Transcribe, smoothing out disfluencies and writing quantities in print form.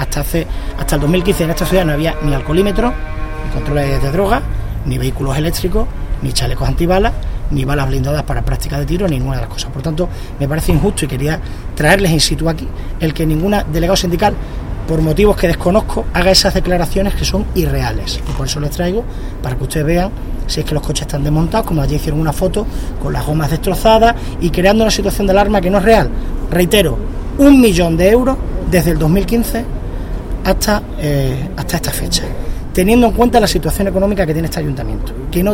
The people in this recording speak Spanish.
hasta el 2015 en esta ciudad no había ni alcoholímetros, ni controles de drogas, ni vehículos eléctricos, ni chalecos antibalas, ni balas blindadas para práctica de tiro, ni ninguna de las cosas. Por tanto, me parece injusto y quería traerles in situ aquí el que ninguna delegado sindical, por motivos que desconozco, haga esas declaraciones que son irreales. Y por eso les traigo, para que ustedes vean si es que los coches están desmontados, como allí hicieron una foto con las gomas destrozadas y creando una situación de alarma que no es real. Reitero, 1 millón de euros desde el 2015 hasta esta fecha, teniendo en cuenta la situación económica que tiene este ayuntamiento, que no